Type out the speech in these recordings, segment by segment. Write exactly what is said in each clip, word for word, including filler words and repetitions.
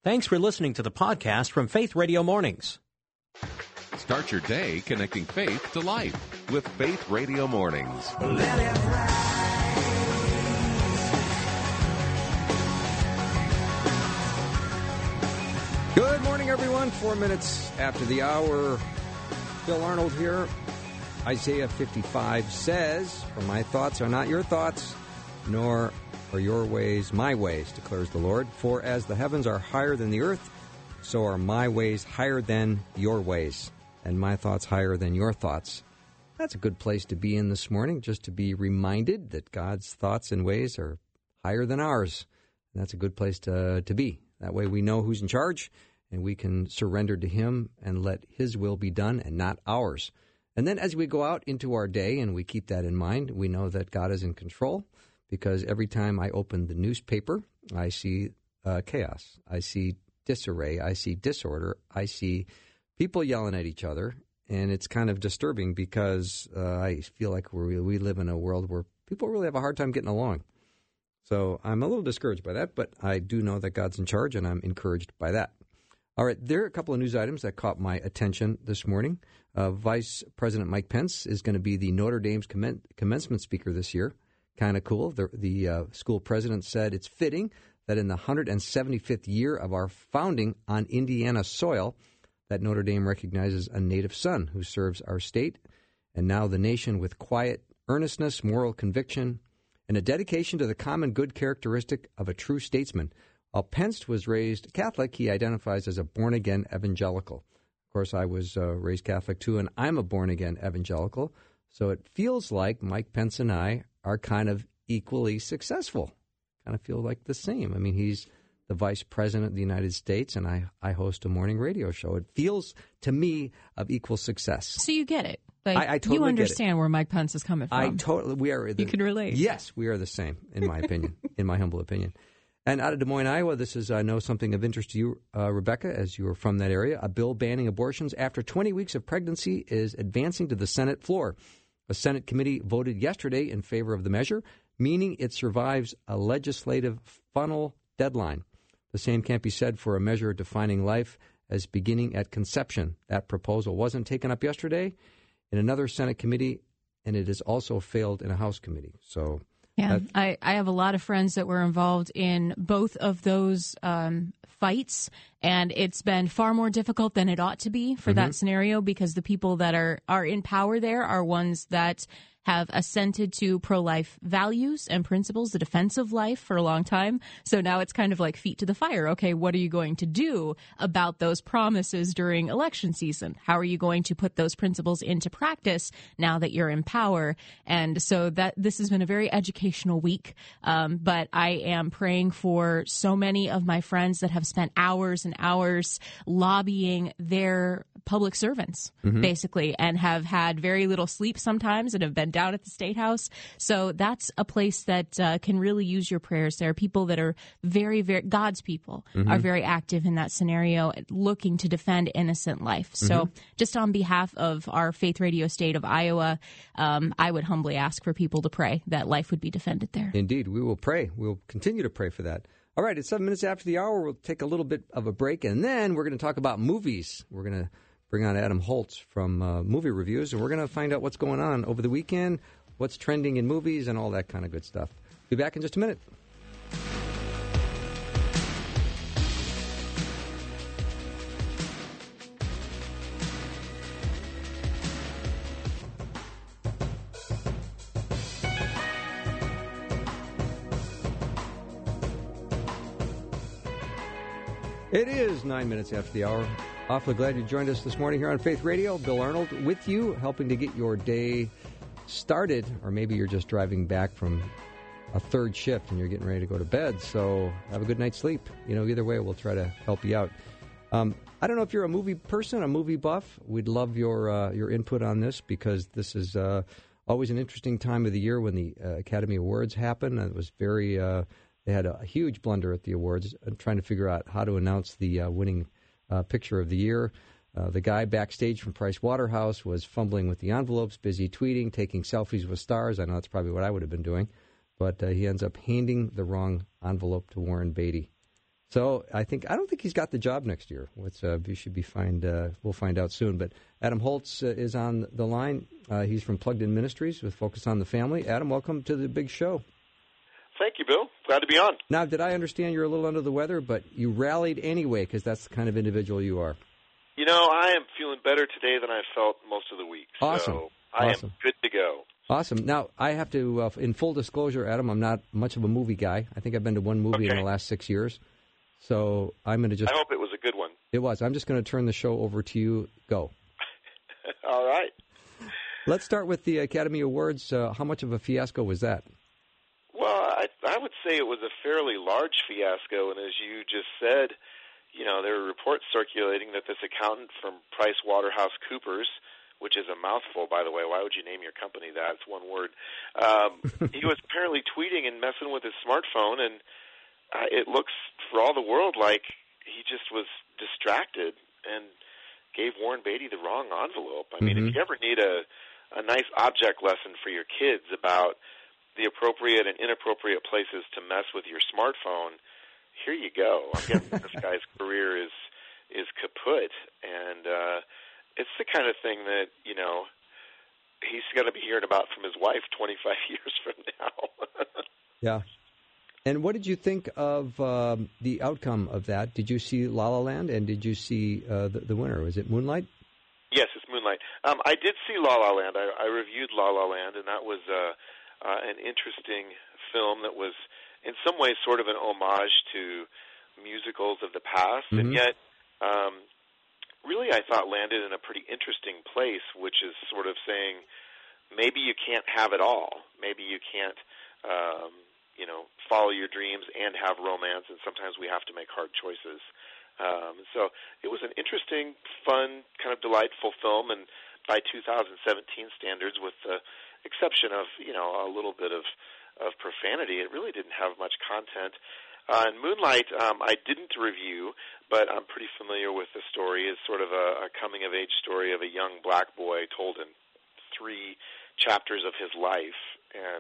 Thanks for listening to the podcast from Faith Radio Mornings. Start your day connecting faith to life with Faith Radio Mornings. Good morning, everyone. Four minutes after the hour. Bill Arnold here. Isaiah fifty-five says, "For my thoughts are not your thoughts, nor are your ways my ways, declares the Lord. For as the heavens are higher than the earth, so are my ways higher than your ways, and my thoughts higher than your thoughts." That's a good place to be in this morning, just to be reminded that God's thoughts and ways are higher than ours. And that's a good place to, to be. That way we know who's in charge, and we can surrender to Him and let His will be done and not ours. And then as we go out into our day and we keep that in mind, we know that God is in control, because every time I open the newspaper, I see uh, chaos. I see disarray. I see disorder. I see people yelling at each other. And it's kind of disturbing because uh, I feel like we we live in a world where people really have a hard time getting along. So I'm a little discouraged by that, but I do know that God's in charge, and I'm encouraged by that. All right, there are a couple of news items that caught my attention this morning. Uh, Vice President Mike Pence is going to be the Notre Dame's commen- commencement speaker this year. Kind of cool. The, the uh, school president said it's fitting that in the one hundred seventy-fifth year of our founding on Indiana soil, that Notre Dame recognizes a native son who serves our state and now the nation with quiet earnestness, moral conviction, and a dedication to the common good characteristic of a true statesman. While Pence was raised Catholic, he identifies as a born-again evangelical. Of course, I was uh, raised Catholic, too, and I'm a born-again evangelical. So it feels like Mike Pence and I are kind of equally successful, kind of feel like the same. I mean, he's the vice president of the United States, and I, I host a morning radio show. It feels, to me, of equal success. So you get it. Like, I, I totally you understand get it. Where Mike Pence is coming from. I totally, we are. The, you can relate. Yes, we are the same, in my opinion, in my humble opinion. And out of Des Moines, Iowa, this is, I know, something of interest to you, uh, Rebecca, as you are from that area. A bill banning abortions after twenty weeks of pregnancy is advancing to the Senate floor. A Senate committee voted yesterday in favor of the measure, meaning it survives a legislative funnel deadline. The same can't be said for a measure defining life as beginning at conception. That proposal wasn't taken up yesterday in another Senate committee, and it has also failed in a House committee. So, yeah, I, I have a lot of friends that were involved in both of those um, fights, and it's been far more difficult than it ought to be for mm-hmm. that scenario, because the people that are, are in power there are ones that have assented to pro-life values and principles, the defense of life, for a long time. So now it's kind of like feet to the fire. Okay, what are you going to do about those promises during election season? How are you going to put those principles into practice now that you're in power? And so that this has been a very educational week. Um, but I am praying for so many of my friends that have spent hours and hours lobbying their public servants, mm-hmm. basically, and have had very little sleep sometimes and have been down at the State House. So that's a place that uh, can really use your prayers. There are people that are very, very, God's people mm-hmm. are very active in that scenario, looking to defend innocent life. So mm-hmm. just on behalf of our Faith Radio State of Iowa, um, I would humbly ask for people to pray that life would be defended there. Indeed, we will pray. We'll continue to pray for that. All right, it's seven minutes after the hour. We'll take a little bit of a break, and then we're going to talk about movies. We're going to bring on Adam Holtz from uh, Movie Reviews, and we're going to find out what's going on over the weekend, what's trending in movies, and all that kind of good stuff. Be back in just a minute. It is nine minutes after the hour. Awfully glad you joined us this morning here on Faith Radio. Bill Arnold with you, helping to get your day started, or maybe you're just driving back from a third shift and you're getting ready to go to bed. So have a good night's sleep. You know, either way, we'll try to help you out. Um, I don't know if you're a movie person, a movie buff. We'd love your uh, your input on this, because this is uh, always an interesting time of the year when the uh, Academy Awards happen. It was very, uh, they had a huge blunder at the awards, uh, trying to figure out how to announce the uh, winning uh, picture of the year. Uh, the guy backstage from Price Waterhouse was fumbling with the envelopes, busy tweeting, taking selfies with stars. I know that's probably what I would have been doing. But uh, he ends up handing the wrong envelope to Warren Beatty. So I think I don't think he's got the job next year. What's uh, we should be find uh, we'll find out soon. But Adam Holtz uh, is on the line. Uh, he's from Plugged In Ministries with Focus on the Family. Adam, welcome to the big show. Thank you, Bill. Glad to be on. Now, did I understand you're a little under the weather, but you rallied anyway because that's the kind of individual you are? You know, I am feeling better today than I felt most of the week. Awesome. So I awesome. am good to go. Awesome. Now, I have to, uh, in full disclosure, Adam, I'm not much of a movie guy. I think I've been to one movie okay. in the last six years. So I'm going to just... I hope it was a good one. It was. I'm just going to turn the show over to you. Go. All right. Let's start with the Academy Awards. Uh, how much of a fiasco was that? Well, I, I would say it was a fairly large fiasco, and as you just said, you know, there were reports circulating that this accountant from PricewaterhouseCoopers, which is a mouthful, by the way. Why would you name your company that? It's one word. Um, he was apparently tweeting and messing with his smartphone, and uh, it looks for all the world like he just was distracted and gave Warren Beatty the wrong envelope. I mean, mm-hmm. if you ever need a, a nice object lesson for your kids about the appropriate and inappropriate places to mess with your smartphone, here you go. I'm guessing this guy's career is is kaput, and uh, it's the kind of thing that, you know, he's going to be hearing about from his wife twenty-five years from now. Yeah. And what did you think of um, the outcome of that? Did you see La La Land, and did you see uh, the, the winner? Was it Moonlight? Yes, it's Moonlight. Um, I did see La La Land. I, I reviewed La La Land, and that was uh, uh, an interesting film that was in some ways sort of an homage to musicals of the past, mm-hmm. and yet um, really I thought landed in a pretty interesting place, which is sort of saying maybe you can't have it all. Maybe you can't, um, you know, follow your dreams and have romance, and sometimes we have to make hard choices. Um, so it was an interesting, fun, kind of delightful film, and by two thousand seventeen standards, with the exception of, you know, a little bit of of profanity, it really didn't have much content. Uh, and Moonlight, um, I didn't review, but I'm pretty familiar with the story. It's sort of a, a coming-of-age story of a young black boy told in three chapters of his life. And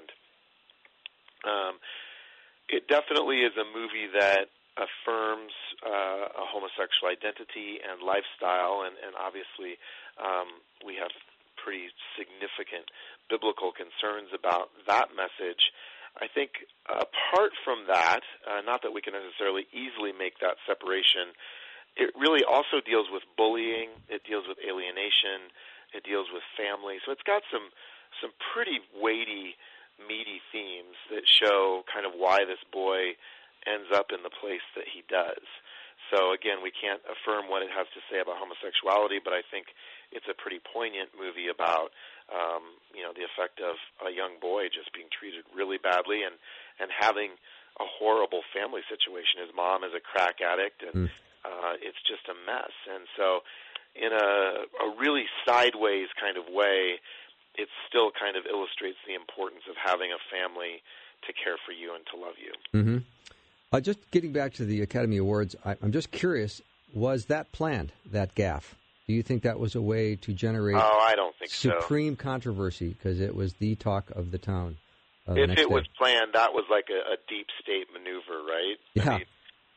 um, it definitely is a movie that affirms uh, a homosexual identity and lifestyle, and, and obviously um, we have pretty significant biblical concerns about that message. I think apart from that, uh, not that we can necessarily easily make that separation, it really also deals with bullying, it deals with alienation, it deals with family. So it's got some some pretty weighty, meaty themes that show kind of why this boy ends up in the place that he does. So again, we can't affirm what it has to say about homosexuality, but I think it's a pretty poignant movie about, um, you know, the effect of a young boy just being treated really badly and, and having a horrible family situation. His mom is a crack addict, and mm. uh, it's just a mess. And so in a, a really sideways kind of way, it still kind of illustrates the importance of having a family to care for you and to love you. Mm-hmm. Uh, just getting back to the Academy Awards, I, I'm just curious, was that planned, that gaffe? Do you think that was a way to generate oh, I don't think supreme so. controversy because it was the talk of the town? Uh, if the it day? was planned, that was like a, a deep state maneuver, right? Yeah. I, mean,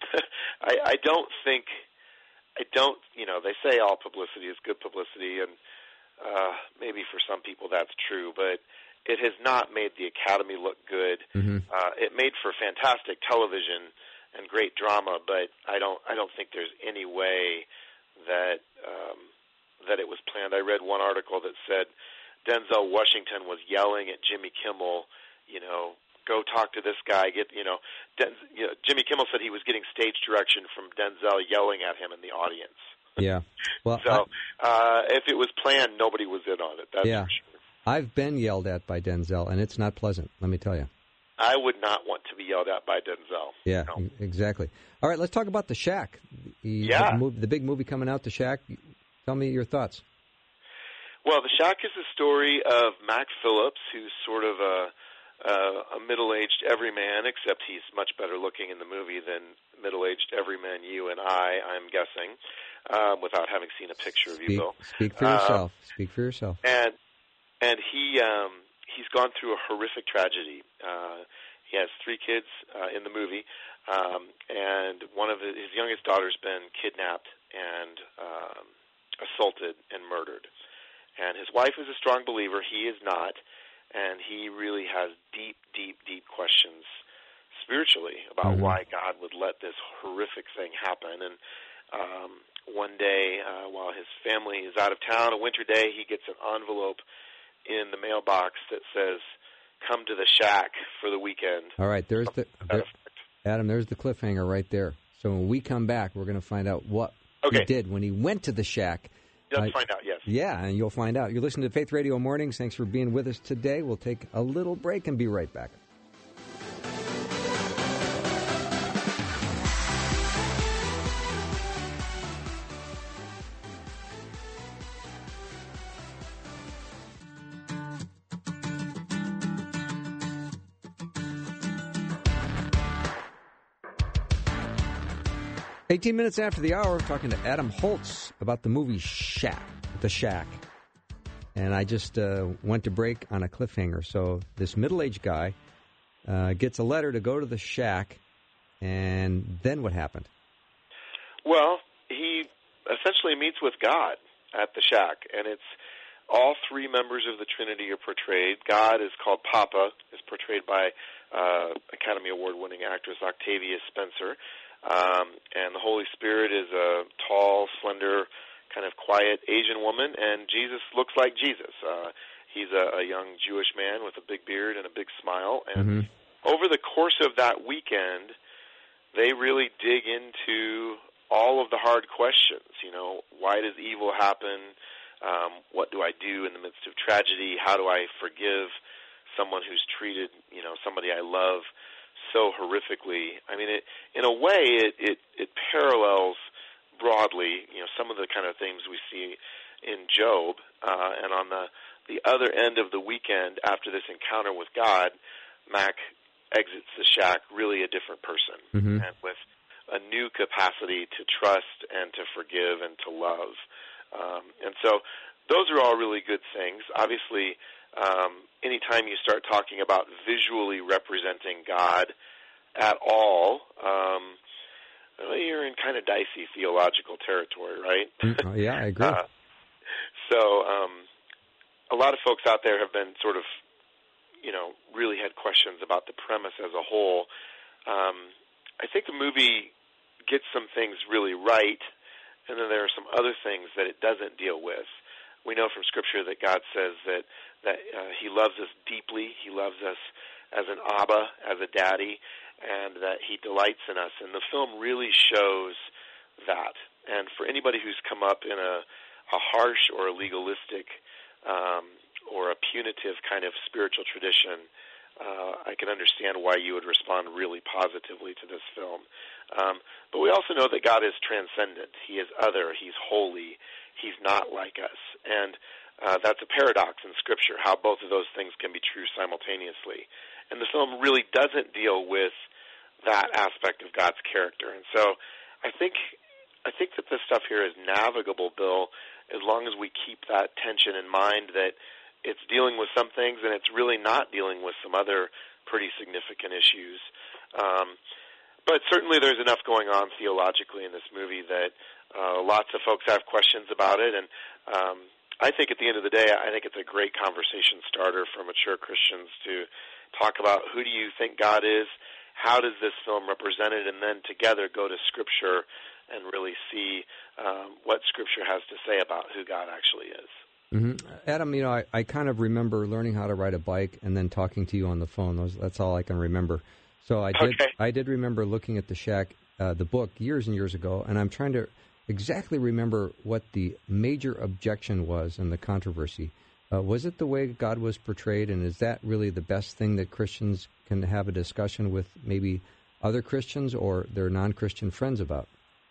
I, I don't think, I don't, you know, they say all publicity is good publicity, and uh, maybe for some people that's true, but it has not made the Academy look good. Mm-hmm. Uh, it made for fantastic television and great drama, but I don't, I don't think there's any way that um, that it was planned. I read one article that said Denzel Washington was yelling at Jimmy Kimmel, you know, go talk to this guy. Get you know, Den- you know, Jimmy Kimmel said he was getting stage direction from Denzel yelling at him in the audience. Yeah. Well, so I, uh, if it was planned, nobody was in on it. That's yeah. for sure. I've been yelled at by Denzel, and it's not pleasant, let me tell you. I would not want to be yelled at by Denzel. Yeah, no. exactly. All right, let's talk about The Shack. The, yeah. The, movie, the big movie coming out, The Shack. Tell me your thoughts. Well, The Shack is the story of Mac Phillips, who's sort of a, a, a middle-aged everyman, except he's much better looking in the movie than middle-aged everyman you and I, I'm guessing, um, without having seen a picture of you, Bill. Speak for yourself. Um, speak for yourself. And and he um, he's gone through a horrific tragedy. Uh, he has three kids uh, in the movie. um, and one of his, his youngest daughter's been kidnapped and um, assaulted and murdered. And his wife is a strong believer. He is not, and he really has deep, deep, deep questions spiritually about mm-hmm. why God would let this horrific thing happen. And um, one day, uh, while his family is out of town, a winter day, he gets an envelope in the mailbox that says, "Come to the shack for the weekend." All right, there's the there, Adam. There's the cliffhanger right there. So when we come back, we're going to find out what okay. he did when he went to the shack. Let's uh, find out. Yes. Yeah, and you'll find out. You're listening to Faith Radio Mornings. Thanks for being with us today. We'll take a little break and be right back. eighteen minutes after the hour, talking to Adam Holz about the movie Shack, The Shack. And I just uh, went to break on a cliffhanger. So this middle-aged guy uh, gets a letter to go to the shack, and then what happened? Well, he essentially meets with God at the shack, and it's all three members of the Trinity are portrayed. God is called Papa, is portrayed by uh, Academy Award-winning actress Octavia Spencer. Um, and the Holy Spirit is a tall, slender, kind of quiet Asian woman, and Jesus looks like Jesus. Uh, he's a, a young Jewish man with a big beard and a big smile. And mm-hmm. over the course of that weekend, they really dig into all of the hard questions. You know, why does evil happen? Um, what do I do in the midst of tragedy? How do I forgive someone who's treated, you know, somebody I love so horrifically? I mean, it, in a way, it, it, it parallels broadly, you know, some of the kind of things we see in Job. Uh, and on the, the other end of the weekend, after this encounter with God, Mac exits the shack really a different person, mm-hmm. and with a new capacity to trust and to forgive and to love. Um, and so those are all really good things. Obviously, Um, anytime you start talking about visually representing God at all, um, well, you're in kind of dicey theological territory, right? Mm, yeah, I agree. uh, so um, a lot of folks out there have been sort of, you know, really had questions about the premise as a whole. Um, I think the movie gets some things really right, and then there are some other things that it doesn't deal with. We know from Scripture that God says that that uh, He loves us deeply. He loves us as an Abba, as a daddy, and that He delights in us. And the film really shows that. And for anybody who's come up in a, a harsh or a legalistic um, or a punitive kind of spiritual tradition, uh, I can understand why you would respond really positively to this film. Um, but we also know that God is transcendent. He is other. He's holy. He's not like us. And uh, that's a paradox in Scripture, how both of those things can be true simultaneously. And the film really doesn't deal with that aspect of God's character. And so I think I think that this stuff here is navigable, Bill, as long as we keep that tension in mind that it's dealing with some things and it's really not dealing with some other pretty significant issues. Um, but certainly there's enough going on theologically in this movie that uh, lots of folks have questions about it. And um, I think at the end of the day, I think it's a great conversation starter for mature Christians to talk about who do you think God is, how does this film represent it, and then together go to Scripture and really see um, what Scripture has to say about who God actually is. Mm-hmm. Adam, you know, I, I kind of remember learning how to ride a bike and then talking to you on the phone. Those, that's all I can remember. So I did okay. I did remember looking at The Shack, uh, the book, years and years ago, and I'm trying to exactly remember what the major objection was and the controversy. Uh, was it the way God was portrayed, and is that really the best thing that Christians can have a discussion with maybe other Christians or their non-Christian friends about?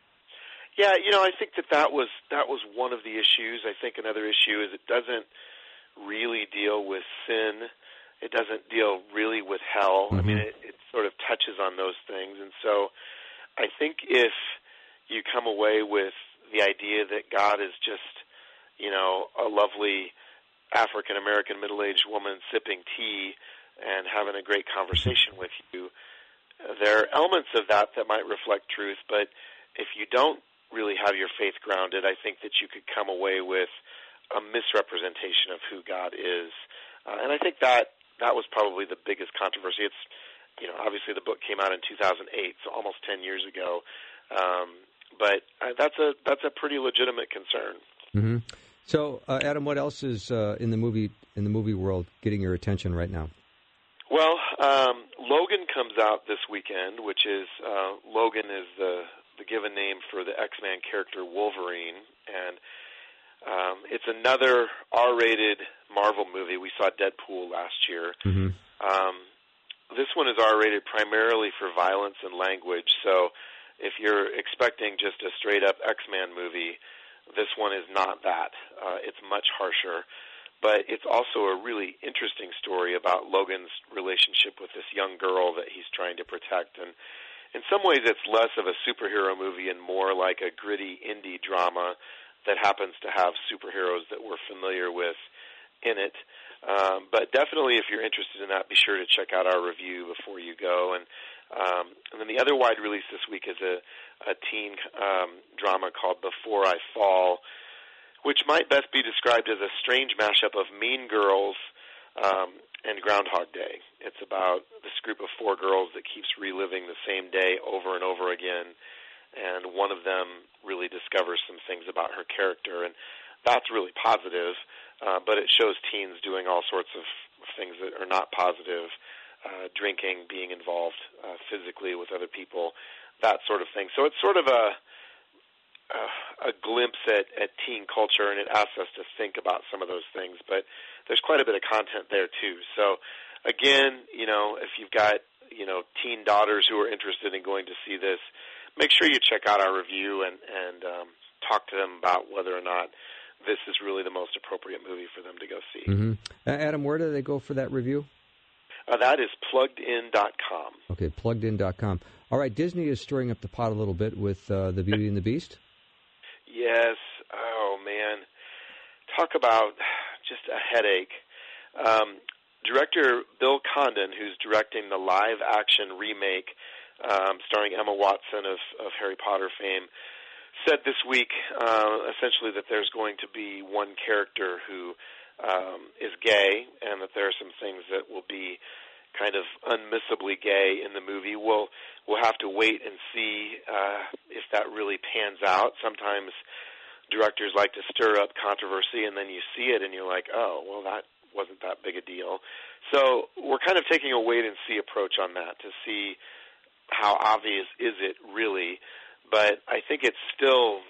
Yeah, you know, I think that that was, that was one of the issues. I think another issue is it doesn't really deal with sin. It doesn't deal really with hell. Mm-hmm. I mean, it, it sort of touches on those things. And so I think if you come away with the idea that God is just, you know, a lovely African-American middle-aged woman sipping tea and having a great conversation with you, there are elements of that that might reflect truth, but if you don't really have your faith grounded, I think that you could come away with a misrepresentation of who God is. Uh, and I think that that was probably the biggest controversy. It's, you know, obviously the book came out in two thousand eight, so almost ten years ago. Um, but uh, that's a that's a pretty legitimate concern. Mm-hmm. So, uh, Adam, what else is uh, in the movie in the movie world getting your attention right now? Well, um, Logan comes out this weekend, which is uh, Logan is the the given name for the X-Men character Wolverine, and um, it's another R-rated Marvel movie. We saw Deadpool last year. Mm-hmm. Um, this one is R-rated primarily for violence and language, so if you're expecting just a straight-up X-Men movie, this one is not that. Uh, it's much harsher, but it's also a really interesting story about Logan's relationship with this young girl that he's trying to protect, and in some ways it's less of a superhero movie and more like a gritty indie drama that happens to have superheroes that we're familiar with in it. Um, but definitely if you're interested in that, be sure to check out our review before you go. And um, and then the other wide release this week is a, a teen um, drama called Before I Fall, which might best be described as a strange mashup of Mean Girls um, and Groundhog Day. It's about this group of four girls that keeps reliving the same day over and over again, and one of them really discovers some things about her character, and that's really positive, uh, but it shows teens doing all sorts of things that are not positive, uh, drinking, being involved uh, physically with other people, that sort of thing. So it's sort of a Uh, a glimpse at, at teen culture, and it asks us to think about some of those things. But there's quite a bit of content there, too. So, again, you know, if you've got, you know, teen daughters who are interested in going to see this, make sure you check out our review and, and um, talk to them about whether or not this is really the most appropriate movie for them to go see. Mm-hmm. Uh, Adam, where do they go for that review? Uh, that is plugged in dot com. Okay, plugged in dot com. All right, Disney is stirring up the pot a little bit with uh, The Beauty and the Beast. Yes. Oh, man. Talk about just a headache. Um, director Bill Condon, who's directing the live-action remake um, starring Emma Watson of, of Harry Potter fame, said this week uh, essentially that there's going to be one character who um, is gay, and that there are some things that will be kind of unmissably gay in the movie. We'll we'll have to wait and see uh, if that really pans out. Sometimes directors like to stir up controversy, and then you see it, and you're like, oh, well, that wasn't that big a deal. So we're kind of taking a wait-and-see approach on that to see how obvious is it really. But I think it's still,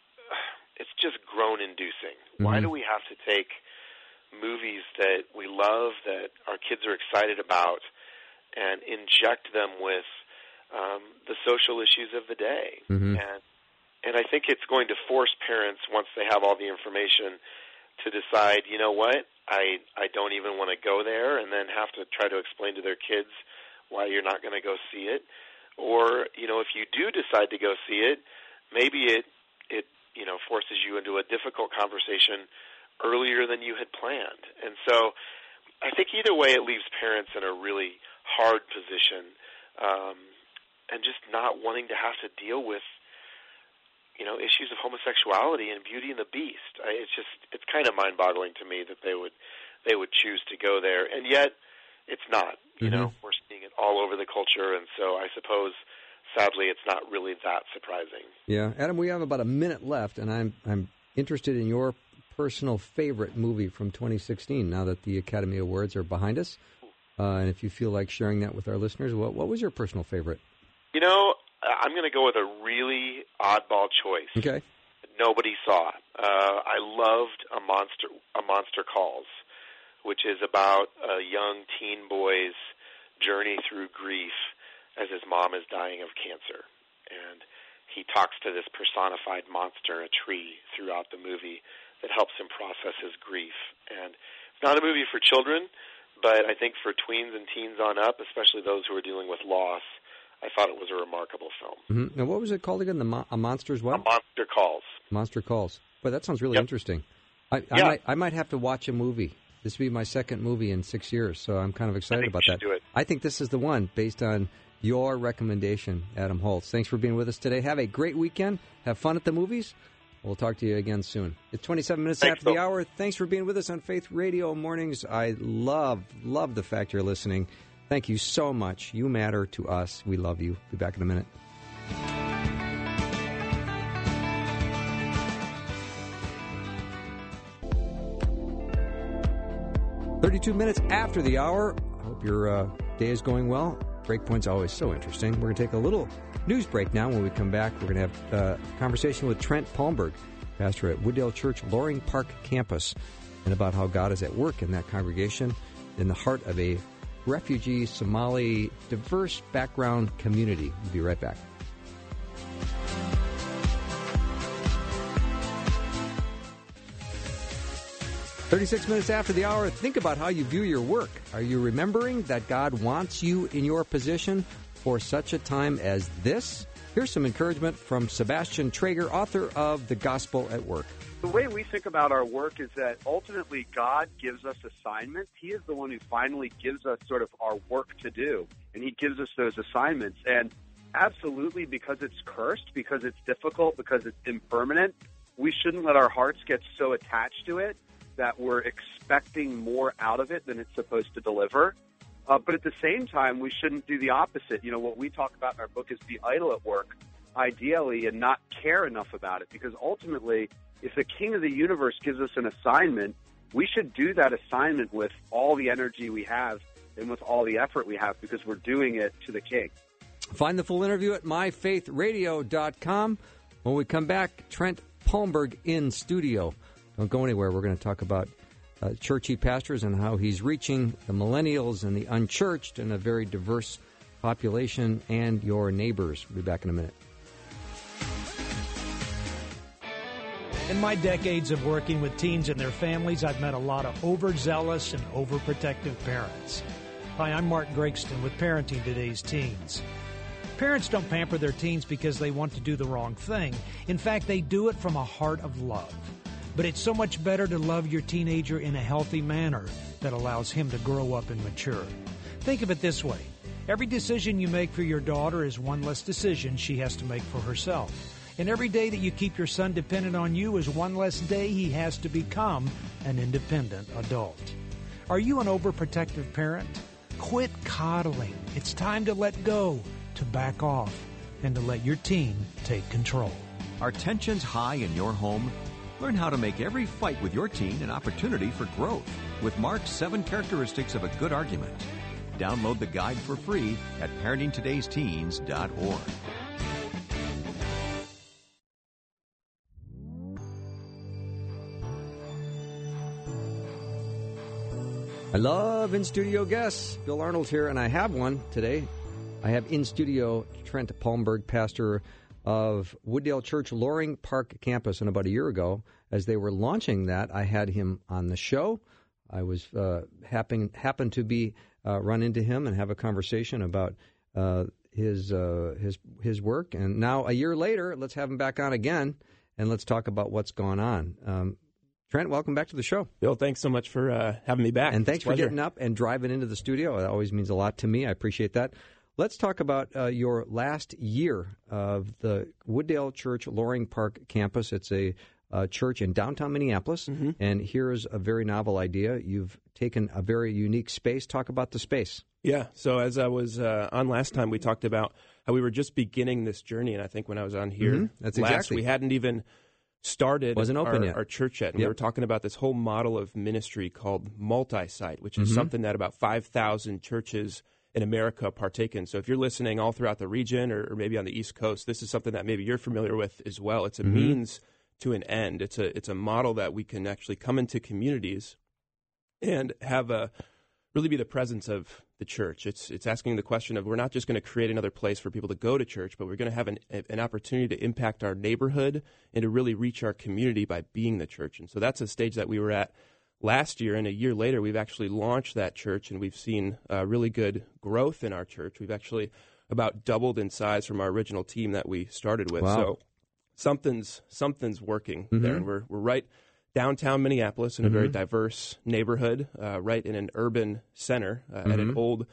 it's just groan-inducing. Mm-hmm. Why do we have to take movies that we love, that our kids are excited about, and inject them with um, the social issues of the day? Mm-hmm. And and I think it's going to force parents, once they have all the information, to decide, you know what, I, I don't even want to go there, and then have to try to explain to their kids why you're not going to go see it. Or, you know, if you do decide to go see it, maybe it, it you know, forces you into a difficult conversation earlier than you had planned. And so I think either way it leaves parents in a really hard position, um, and just not wanting to have to deal with, you know, issues of homosexuality and Beauty and the Beast. I, it's just, it's kind of mind-boggling to me that they would they would choose to go there. And yet it's not, you mm-hmm. know. We're seeing it all over the culture, and so I suppose, sadly, it's not really that surprising. Yeah. Adam, we have about a minute left, and I'm I'm interested in your personal favorite movie from twenty sixteen, now that the Academy Awards are behind us. Uh, and if you feel like sharing that with our listeners, what what was your personal favorite? You know, I'm going to go with a really oddball choice. Okay. Nobody saw. Uh, I loved A Monster A Monster Calls, which is about a young teen boy's journey through grief as his mom is dying of cancer. And he talks to this personified monster, a tree, throughout the movie that helps him process his grief. And it's not a movie for children, but I think for tweens and teens on up, especially those who are dealing with loss, I thought it was a remarkable film. Mm-hmm. Now, what was it called again? The Mo- A Monster's what? A Monster Calls. Monster Calls. Boy, that sounds really yep. interesting. I, I, yeah. might, I might have to watch a movie. This will be my second movie in six years, so I'm kind of excited I think about we that. should do it. I think this is the one, based on your recommendation, Adam Holtz. Thanks for being with us today. Have a great weekend. Have fun at the movies. We'll talk to you again soon. It's twenty-seven minutes Thanks, after Bill. the hour. Thanks for being with us on Faith Radio Mornings. I love, love the fact you're listening. Thank you so much. You matter to us. We love you. Be back in a minute. thirty-two minutes after the hour. I hope your uh, day is going well. Breakpoint's always so interesting. We're going to take a little news break now. When we come back, we're going to have uh, a conversation with Trent Palmberg, pastor at Wooddale Church, Loring Park Campus, and about how God is at work in that congregation in the heart of a refugee, Somali, diverse background community. We'll be right back. thirty-six minutes after the hour, think about how you view your work. Are you remembering that God wants you in your position for such a time as this? Here's some encouragement from Sebastian Traeger, author of The Gospel at Work. The way we think about our work is that ultimately God gives us assignments. He is the one who finally gives us sort of our work to do, and he gives us those assignments. And absolutely, because it's cursed, because it's difficult, because it's impermanent, we shouldn't let our hearts get so attached to it that we're expecting more out of it than it's supposed to deliver. Uh, but at the same time, we shouldn't do the opposite. You know, what we talk about in our book is be idle at work, ideally, and not care enough about it. Because ultimately, if the King of the universe gives us an assignment, we should do that assignment with all the energy we have and with all the effort we have, because we're doing it to the King. Find the full interview at my faith radio dot com. When we come back, Trent Palmberg in studio. Don't go anywhere. We're going to talk about uh, churchy pastors and how he's reaching the millennials and the unchurched and a very diverse population and your neighbors. We'll be back in a minute. In my decades of working with teens and their families, I've met a lot of overzealous and overprotective parents. Hi, I'm Mark Gregston with Parenting Today's Teens. Parents don't pamper their teens because they want to do the wrong thing. In fact, they do it from a heart of love. But it's so much better to love your teenager in a healthy manner that allows him to grow up and mature. Think of it this way. Every decision you make for your daughter is one less decision she has to make for herself. And every day that you keep your son dependent on you is one less day he has to become an independent adult. Are you an overprotective parent? Quit coddling. It's time to let go, to back off, and to let your teen take control. Are tensions high in your home? Learn how to make every fight with your teen an opportunity for growth with Mark's seven characteristics of a good argument. Download the guide for free at parenting todays teens dot org. I love in-studio guests. Bill Arnold here, and I have one today. I have in-studio Trent Palmberg, pastor of Wooddale Church, Loring Park Campus. And about a year ago, as they were launching that, I had him on the show. I was uh, happen, happened to be uh, run into him and have a conversation about uh, his uh, his his work. And now, a year later, let's have him back on again, and let's talk about what's gone on. Um, Trent, welcome back to the show. Bill, thanks so much for uh, having me back. And thanks for pleasure. getting up and driving into the studio. It always means a lot to me. I appreciate that. Let's talk about uh, your last year of the Wooddale Church Loring Park Campus. It's a uh, church in downtown Minneapolis, mm-hmm. and here's a very novel idea. You've taken a very unique space. Talk about the space. Yeah, so as I was uh, on last time, we talked about how we were just beginning this journey, and I think when I was on here mm-hmm. That's last, exactly. we hadn't even started Wasn't open our, yet. our church yet, and yep. we were talking about this whole model of ministry called multi-site, which is mm-hmm. something that about five thousand churches in America partake in. So if you're listening all throughout the region or, or maybe on the East Coast, this is something that maybe you're familiar with as well. It's a mm-hmm. means to an end. It's a it's a model that we can actually come into communities and have a really be the presence of the church. It's it's asking the question of, we're not just going to create another place for people to go to church, but we're going to have an an opportunity to impact our neighborhood and to really reach our community by being the church. And so that's a stage that we were at last year, and a year later, we've actually launched that church, and we've seen uh, really good growth in our church. We've actually about doubled in size from our original team that we started with. Wow. So something's something's working mm-hmm. there, and we're we're right downtown Minneapolis in mm-hmm. a very diverse neighborhood, uh, right in an urban center uh, mm-hmm. at an old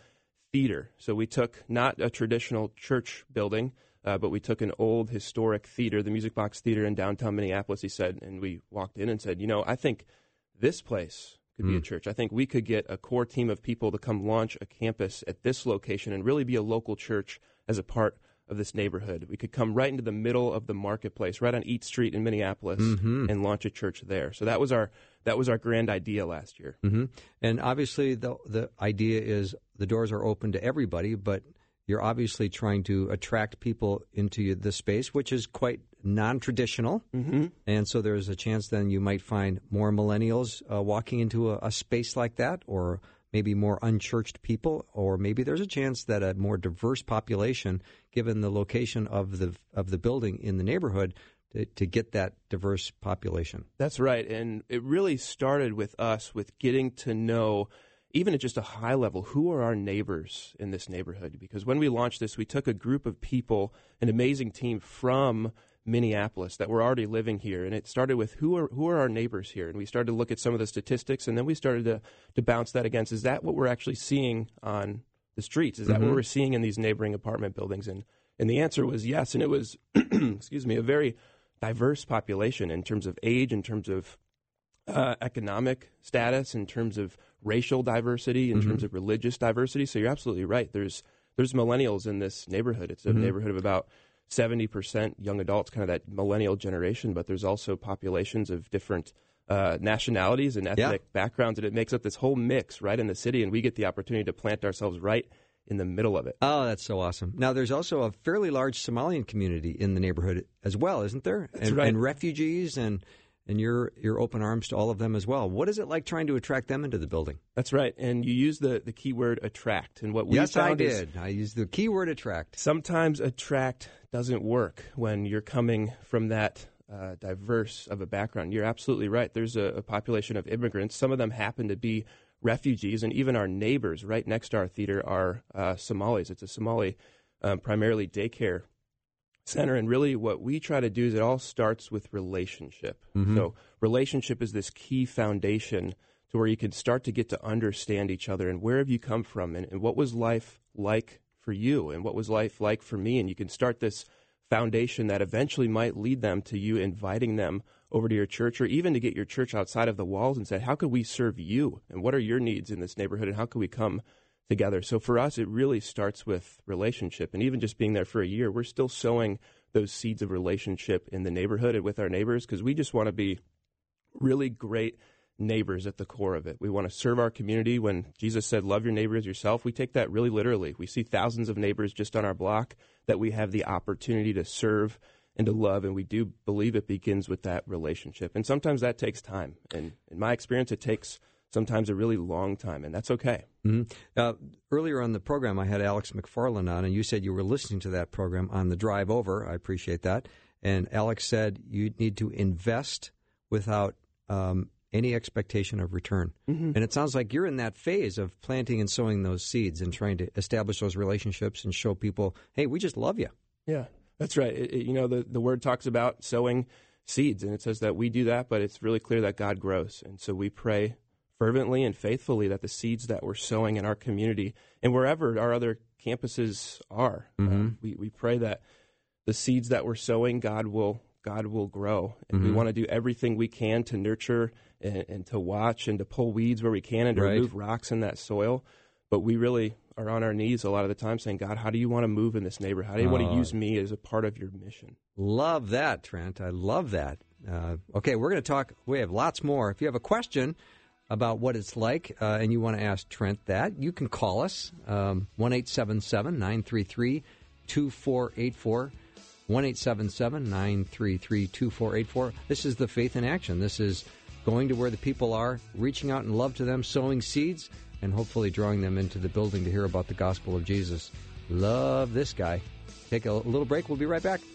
theater. So we took not a traditional church building, uh, but we took an old historic theater, the Music Box Theater in downtown Minneapolis, he said, and we walked in and said, you know, I think this place could mm. be a church. I think we could get a core team of people to come launch a campus at this location and really be a local church as a part of this neighborhood. We could come right into the middle of the marketplace, right on Eat Street in Minneapolis, mm-hmm. and launch a church there. So that was our that was our grand idea last year. Mm-hmm. And obviously, the the idea is the doors are open to everybody, but you're obviously trying to attract people into the space, which is quite non-traditional. Mm-hmm. And so there's a chance then you might find more millennials uh, walking into a, a space like that, or maybe more unchurched people, or maybe there's a chance that a more diverse population, given the location of the of the building in the neighborhood, to, to get that diverse population. That's right, and it really started with us with getting to know, even at just a high level, who are our neighbors in this neighborhood? Because when we launched this, we took a group of people, an amazing team from Minneapolis that were already living here, and it started with who are who are our neighbors here, and we started to look at some of the statistics, and then we started to to bounce that against, is that what we're actually seeing on the streets? Is that mm-hmm. what we're seeing in these neighboring apartment buildings? And and the answer was yes, and it was excuse me, a very diverse population in terms of age, in terms of uh, economic status, in terms of racial diversity, in mm-hmm. terms of religious diversity. So you're absolutely right. There's there's millennials in this neighborhood. It's a mm-hmm. neighborhood of about seventy percent young adults, kind of that millennial generation, but there's also populations of different uh, nationalities and ethnic yeah. backgrounds, and it makes up this whole mix right in the city, and we get the opportunity to plant ourselves right in the middle of it. Oh, that's so awesome. Now, there's also a fairly large Somalian community in the neighborhood as well, isn't there? That's and, right. And refugees, and and you're, you're open arms to all of them as well. What is it like trying to attract them into the building? That's right, and you use the, the key word attract. And what we yes, found I did. I used the key word attract. Sometimes attract doesn't work when you're coming from that uh, diverse of a background. You're absolutely right. There's a, a population of immigrants. Some of them happen to be refugees, and even our neighbors right next to our theater are uh, Somalis. It's a Somali, um, primarily daycare center, and really what we try to do is it all starts with relationship. Mm-hmm. So relationship is this key foundation to where you can start to get to understand each other, and where have you come from, and, and what was life like for you, and what was life like for me, and you can start this foundation that eventually might lead them to you inviting them over to your church, or even to get your church outside of the walls and say, how could we serve you, and what are your needs in this neighborhood, and how can we come together? So for us, it really starts with relationship, and even just being there for a year, we're still sowing those seeds of relationship in the neighborhood and with our neighbors, because we just want to be really great neighbors at the core of it. We want to serve our community. When Jesus said, love your neighbor as yourself, we take that really literally. We see thousands of neighbors just on our block that we have the opportunity to serve and to love, and we do believe it begins with that relationship. And sometimes that takes time. And in my experience, it takes sometimes a really long time, and that's okay. Mm-hmm. Uh, earlier on the program, I had Alex McFarland on, and you said you were listening to that program on the drive over. I appreciate that. And Alex said you need to invest without um, any expectation of return. Mm-hmm. And it sounds like you're in that phase of planting and sowing those seeds and trying to establish those relationships and show people, hey, we just love you. Yeah, that's right. It, it, you know, the, the word talks about sowing seeds, and it says that we do that, but it's really clear that God grows. And so we pray fervently and faithfully that the seeds that we're sowing in our community and wherever our other campuses are, mm-hmm. uh, we, we pray that the seeds that we're sowing, God will God will grow. And mm-hmm. we want to do everything we can to nurture and, and to watch and to pull weeds where we can and to right. remove rocks in that soil. But we really are on our knees a lot of the time saying, God, how do you want to move in this neighborhood? How do you uh, want to use me as a part of your mission? Love that, Trent. I love that. Uh, okay, we're going to talk. We have lots more. If you have a question about what it's like uh, and you want to ask Trent that, you can call us, um, one eight seven seven, nine three three, two four eight four, one eight seven seven, nine three three, two four eight four. This is the Faith in Action. This is going to where the people are, reaching out in love to them, sowing seeds, and hopefully drawing them into the building to hear about the gospel of Jesus. Love this guy. Take a little break. We'll be right back.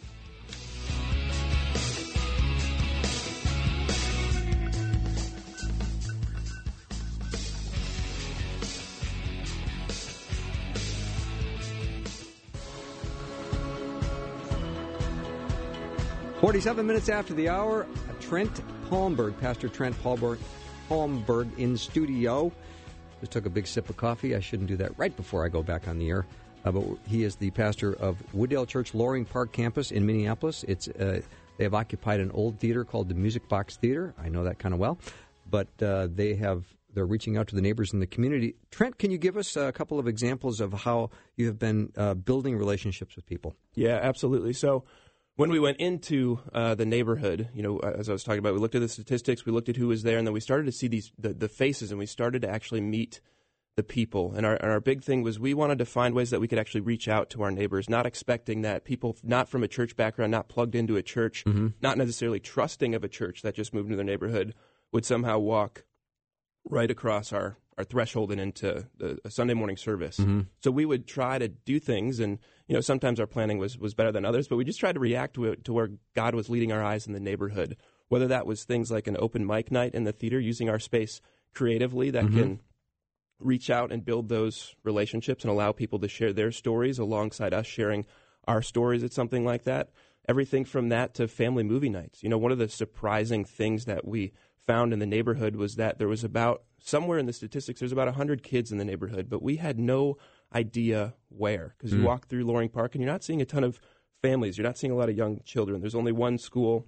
forty-seven minutes after the hour, Trent Palmberg, Pastor Trent Palmberg, Palmberg in studio. Just took a big sip of coffee. I shouldn't do that right before I go back on the air. Uh, but he is the pastor of Wooddale Church Loring Park campus in Minneapolis. It's uh, they have occupied an old theater called the Music Box Theater. I know that kind of well, but uh, they have they're reaching out to the neighbors in the community. Trent, can you give us a couple of examples of how you have been uh, building relationships with people? Yeah, absolutely. So when we went into uh, the neighborhood, you know, as I was talking about, we looked at the statistics, we looked at who was there, and then we started to see these the, the faces, and we started to actually meet the people. And our, and our big thing was we wanted to find ways that we could actually reach out to our neighbors, not expecting that people not from a church background, not plugged into a church, mm-hmm. not necessarily trusting of a church that just moved into their neighborhood, would somehow walk right across our, our threshold and into the, a Sunday morning service. Mm-hmm. So we would try to do things, and you know sometimes our planning was, was better than others, but we just tried to react to it, to where God was leading our eyes in the neighborhood, whether that was things like an open mic night in the theater, using our space creatively that mm-hmm. can reach out and build those relationships and allow people to share their stories alongside us sharing our stories at something like that. Everything from that to family movie nights. You know, one of the surprising things that we found in the neighborhood was that there was about, somewhere in the statistics, there's about one hundred kids in the neighborhood, but we had no idea where. Because mm. you walk through Loring Park and you're not seeing a ton of families. You're not seeing a lot of young children. There's only one school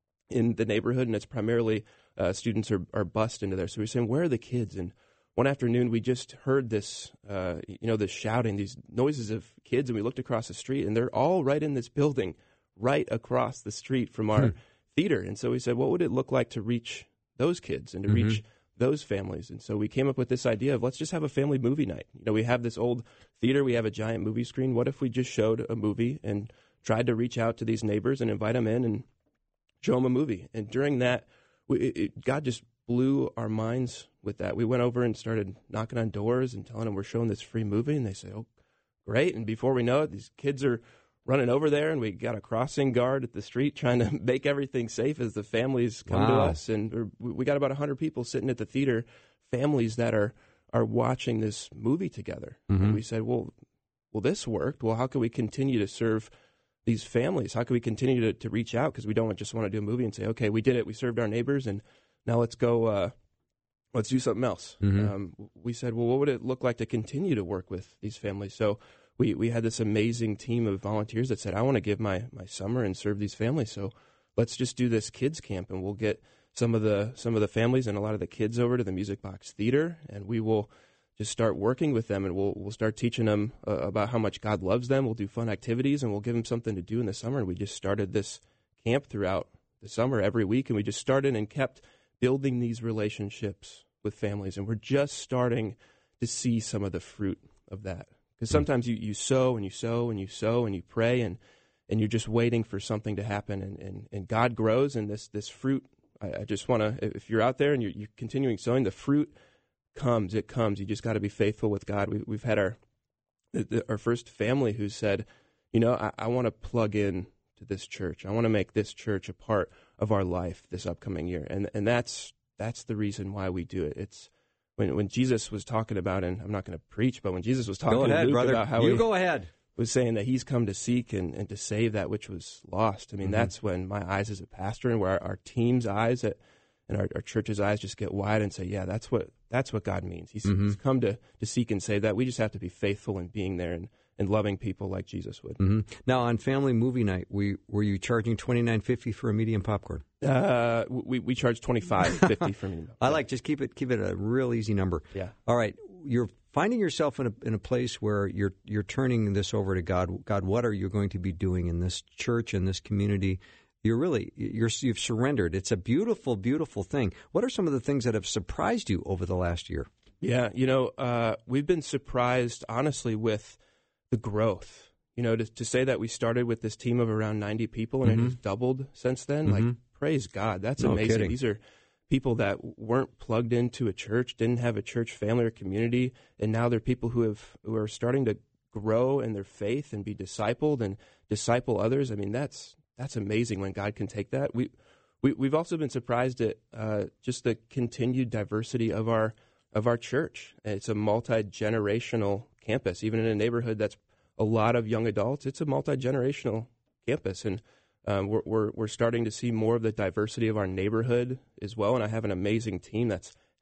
in the neighborhood, and it's primarily uh, students are, are bused into there. So we're saying, where are the kids? And one afternoon, we just heard this, uh, you know, this shouting, these noises of kids, and we looked across the street, and they're all right in this building, right across the street from our hmm. theater. And so we said, what would it look like to reach those kids and to mm-hmm. reach those families? And so we came up with this idea of let's just have a family movie night. You know, we have this old theater, we have a giant movie screen. What if we just showed a movie and tried to reach out to these neighbors and invite them in and show them a movie? And during that, we, it, God just blew our minds with that. We went over and started knocking on doors and telling them we're showing this free movie, and they say, oh, great. And before we know it, these kids are running over there, and we got a crossing guard at the street trying to make everything safe as the families come wow. to us. And we got about one hundred people sitting at the theater, families that are, are watching this movie together. Mm-hmm. And we said, well, well, this worked. Well, how can we continue to serve these families? How can we continue to, to reach out? Because we don't just want to do a movie and say, okay, we did it. We served our neighbors, and now let's go, uh, let's do something else. Mm-hmm. Um, we said, well, what would it look like to continue to work with these families? So we, we had this amazing team of volunteers that said, I want to give my, my summer and serve these families. So let's just do this kids camp, and we'll get some of the some of the families and a lot of the kids over to the Music Box Theater, and we will just start working with them, and we'll we'll start teaching them uh, about how much God loves them. We'll do fun activities, and we'll give them something to do in the summer. And we just started this camp throughout the summer every week, and we just started and kept building these relationships with families, and we're just starting to see some of the fruit of that. Because sometimes you, you sow and you sow and you sow and you pray, and, and you're just waiting for something to happen, and, and, and God grows, and this this fruit, I, I just want to, if you're out there and you're, you're continuing sowing, the fruit comes, it comes. You just got to be faithful with God. We, we've had our the, our first family who said, you know, I, I want to plug in to this church. I want to make this church a part of our life this upcoming year. And and that's that's the reason why we do it. It's when when Jesus was talking about, and I'm not going to preach, but when Jesus was talking go ahead, to Luke brother. about how you he go ahead. was saying that he's come to seek and, and to save that which was lost. I mean, mm-hmm. that's when my eyes as a pastor and where our, our team's eyes at, and our, our church's eyes just get wide and say, yeah, that's what that's what God means. He's, mm-hmm. he's come to, to seek and save that. We just have to be faithful in being there and, and loving people like Jesus would. Mm-hmm. Now, on family movie night, we were you charging twenty-nine fifty for a medium popcorn? Uh, we we charge twenty-five fifty for medium. I like just keep it keep it a real easy number. Yeah. All right, you're finding yourself in a in a place where you're you're turning this over to God. God, what are you going to be doing in this church, in this community? You're really you're you've surrendered. It's a beautiful, beautiful thing. What are some of the things that have surprised you over the last year? Yeah, you know, uh, we've been surprised, honestly, with the growth. You know, to, to say that we started with this team of around ninety people and mm-hmm. it has doubled since then, mm-hmm. like, praise God. That's no amazing. Kidding. These are people that weren't plugged into a church, didn't have a church family or community, and now they're people who have who are starting to grow in their faith and be discipled and disciple others. I mean, that's that's amazing when God can take that. We, we we've also been surprised at uh, just the continued diversity of our of our church. It's a multi-generational campus, even in a neighborhood that's a lot of young adults. It's a multi-generational campus, and um, we're, we're we're starting to see more of the diversity of our neighborhood as well. And I have an amazing team that's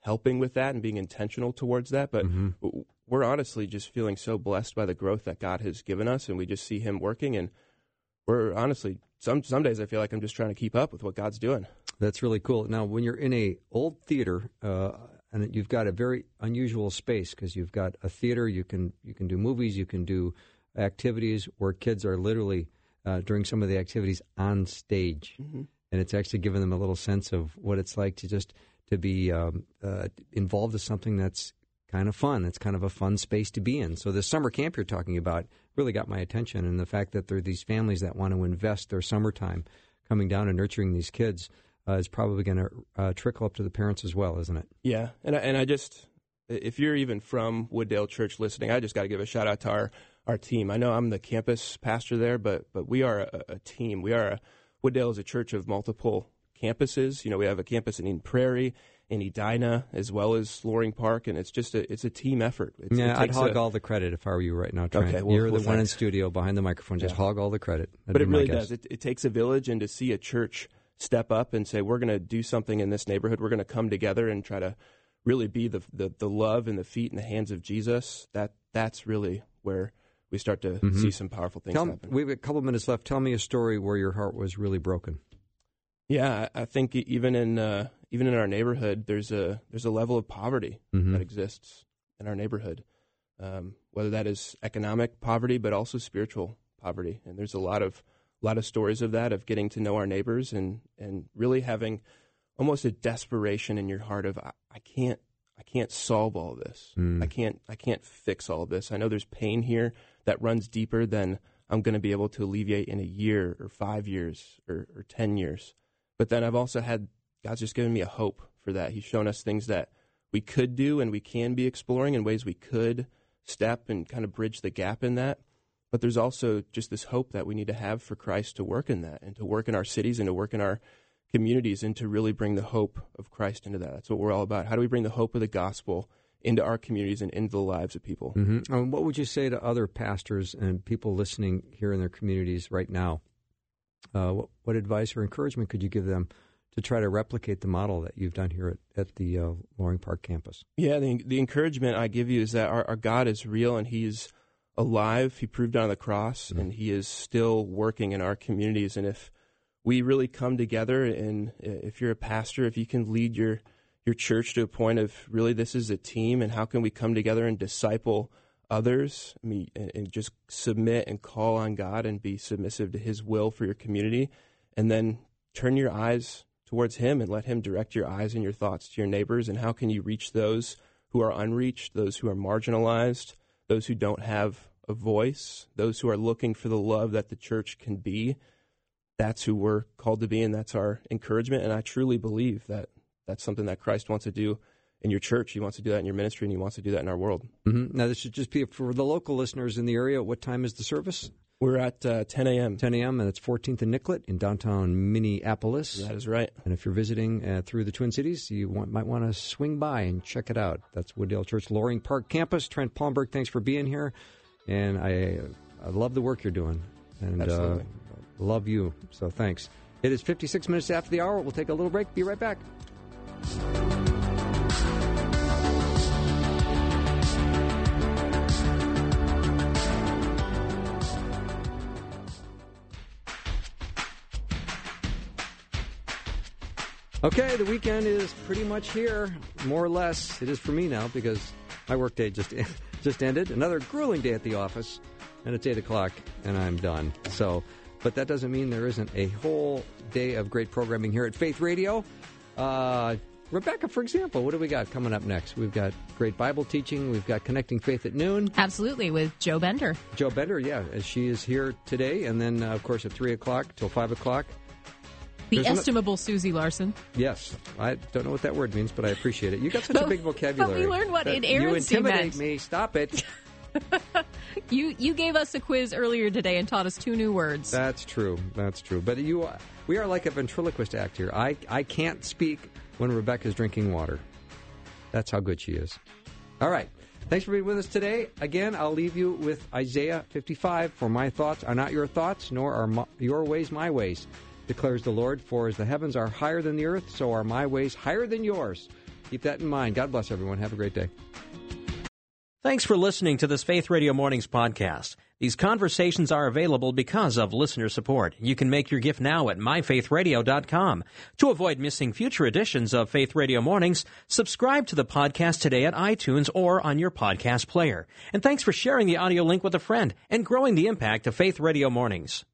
helping with that and being intentional towards that. But Mm-hmm. we're honestly just feeling so blessed by the growth that God has given us, and we just see Him working. And we're honestly, some some days I feel like I'm just trying to keep up with what God's doing. That's really cool. Now, when you're in a old theater, uh, and you've got a very unusual space because you've got a theater, you can you can do movies, you can do activities where kids are literally uh, during some of the activities on stage, mm-hmm. and it's actually given them a little sense of what it's like to just to be um, uh, involved in something that's kind of fun. It's kind of a fun space to be in. So the summer camp you're talking about really got my attention, and the fact that there are these families that want to invest their summertime coming down and nurturing these kids uh, is probably going to uh, trickle up to the parents as well, isn't it? Yeah, and I, and I just, if you're even from Wooddale Church listening, I just got to give a shout out to our, our team. I know I'm the campus pastor there, but but we are a, a team. We are a, Wooddale is a church of multiple campuses. You know, we have a campus in Eden Prairie, in Edina, as well as Loring Park, and it's just a it's a team effort. It's, yeah, it I'd hog a, all the credit if I were you right now, Trent. Okay, well, You're well, the one in thanks. studio behind the microphone. Just Yeah. hog all the credit. That'd But it be my really guess. does. It, it takes a village, and to see a church step up and say, we're going to do something in this neighborhood. We're going to come together and try to really be the, the the love and the feet and the hands of Jesus. That That's really where we start to Mm-hmm. see some powerful things Tell, happen. we have a couple minutes left. Tell me a story where your heart was really broken. Yeah, I I think even in uh, even in our neighborhood, there's a there's a level of poverty Mhm. that exists in our neighborhood, um, whether that is economic poverty, but also spiritual poverty. And there's a lot of lot of stories of that, of getting to know our neighbors and and really having almost a desperation in your heart of I, I can't I can't solve all this. Mm. I can't I can't fix all this. I know there's pain here that runs deeper than I'm going to be able to alleviate in a year or five years or, or ten years. But then I've also had, God's just given me a hope for that. He's shown us things that we could do and we can be exploring in ways we could step and kind of bridge the gap in that. But there's also just this hope that we need to have for Christ to work in that and to work in our cities and to work in our communities and to really bring the hope of Christ into that. That's what we're all about. How do we bring the hope of the gospel into our communities and into the lives of people? Mm-hmm. Um, what would you say to other pastors and people listening here in their communities right now? Uh, what, what advice or encouragement could you give them to try to replicate the model that you've done here at, at the uh, Loring Park campus? Yeah, the, the encouragement I give you is that our, our God is real and He's alive. He proved it on the cross, mm-hmm. and He is still working in our communities. And if we really come together, and if you're a pastor, if you can lead your your church to a point of really this is a team, and how can we come together and disciple others, I mean, and, and just submit and call on God and be submissive to His will for your community, and then turn your eyes towards Him and let Him direct your eyes and your thoughts to your neighbors. And how can you reach those who are unreached, those who are marginalized, those who don't have a voice, those who are looking for the love that the church can be? That's who we're called to be, and that's our encouragement. And I truly believe that that's something that Christ wants to do in your church. He wants to do that in your ministry, and He wants to do that in our world. Mm-hmm. Now, this should just be for the local listeners in the area. What time is the service? We're at uh, ten a.m. ten a.m., and it's fourteenth and Nicollet in downtown Minneapolis. That is right. And if you're visiting uh, through the Twin Cities, you want, might want to swing by and check it out. That's Wooddale Church, Loring Park campus. Trent Palmberg, thanks for being here. And I, I love the work you're doing. And uh, love you. So thanks. It is fifty-six minutes after the hour. We'll take a little break. Be right back. Okay, the weekend is pretty much here, more or less. It is for me now because my workday just just ended. Another grueling day at the office, and it's eight o'clock, and I'm done. So, but that doesn't mean there isn't a whole day of great programming here at Faith Radio. Uh, Rebecca, for example, what do we got coming up next? We've got great Bible teaching. We've got Connecting Faith at noon. Absolutely, with Joe Bender. Joe Bender, yeah, as she is here today. And then, uh, of course, at three o'clock till five o'clock. The There's estimable an- Susie Larson. Yes. I don't know what that word means, but I appreciate it. You got such but, a big vocabulary. But we learned what inerrancy You intimidate meant. me. Stop it. you you gave us a quiz earlier today and taught us two new words. That's true. That's true. But you, we are like a ventriloquist act here. I, I can't speak when Rebecca's drinking water. That's how good she is. All right. Thanks for being with us today. Again, I'll leave you with Isaiah fifty-five. For my thoughts are not your thoughts, nor are my, your ways my ways, declares the Lord. For as the heavens are higher than the earth, so are my ways higher than yours. Keep that in mind. God bless everyone. Have a great day. Thanks for listening to this Faith Radio Mornings podcast. These conversations are available because of listener support. You can make your gift now at my faith radio dot com. To avoid missing future editions of Faith Radio Mornings, subscribe to the podcast today at iTunes or on your podcast player. And thanks for sharing the audio link with a friend and growing the impact of Faith Radio Mornings.